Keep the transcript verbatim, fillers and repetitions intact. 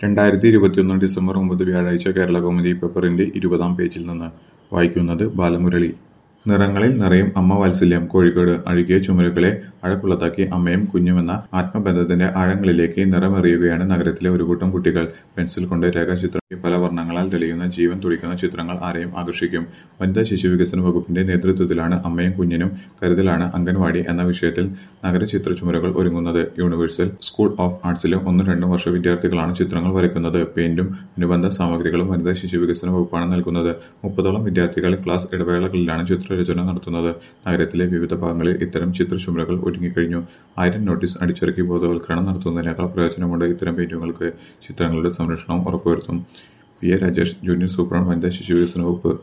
രണ്ടായിരത്തി ഇരുപത്തിയൊന്ന് ഡിസംബർ ഒമ്പത് വ്യാഴാഴ്ച കേരളകൗമുദി പേപ്പറിന്റെ ഇരുപതാം പേജിൽ നിന്ന് വായിക്കുന്നത് ബാലമുരളി. നിറങ്ങളിൽ നിറയും അമ്മ വാത്സല്യം. കോഴിക്കോട് അഴുകിയ ചുമരുകളെ അഴകുള്ളതാക്കി അമ്മയും കുഞ്ഞുമെന്ന ആത്മബന്ധത്തിന്റെ ആഴങ്ങളിലേക്ക് നിറമെറിയുകയാണ് നഗരത്തിലെ ഒരു കൂട്ടം കുട്ടികൾ. പെൻസിൽ കൊണ്ട് രേഖാചിത്രമാക്കി പല വർണ്ണങ്ങളാൽ തെളിയുന്ന ജീവൻ തുടിക്കുന്ന ചിത്രങ്ങൾ ആരെയും ആകർഷിക്കും. വനിതാ ശിശുവികസന വകുപ്പിന്റെ നേതൃത്വത്തിലാണ് അമ്മയും കുഞ്ഞിനും കരുതലാണ് അംഗൻവാടി എന്ന വിഷയത്തിൽ നഗര ചിത്ര ചുമരുകൾ ഒരുങ്ങുന്നത്. യൂണിവേഴ്സൽ സ്കൂൾ ഓഫ് ആർട്സിലെ ഒന്നും രണ്ടും വർഷ വിദ്യാർത്ഥികളാണ് ചിത്രങ്ങൾ വരയ്ക്കുന്നത്. പെയിന്റും അനുബന്ധ സാമഗ്രികളും വനിതാ ശിശുവികസന വകുപ്പാണ് നൽകുന്നത്. മുപ്പതോളം വിദ്യാർത്ഥികൾ ക്ലാസ് ഇടവേളകളിലാണ് ചിത്രരചന നടത്തുന്നത്. നഗരത്തിലെ വിവിധ ഭാഗങ്ങളിൽ ഇത്തരം ചിത്രചുമരുകൾ ഒരുങ്ങിക്കഴിഞ്ഞു. ആയിരം നോട്ടീസ് അടിച്ചിറക്കി ബോധവൽക്കരണം നടത്തുന്നതിനേക്കാൾ പ്രയോജനമുണ്ട് ഇത്തരം പെയിന്റിങ്ങുകൾക്ക്. ചിത്രങ്ങളുടെ സംരക്ഷണവും ഉറപ്പുവരുത്തും. P A Rajesh, junior superintendent, വനിതാ ശിശുവികസന വകുപ്പ്.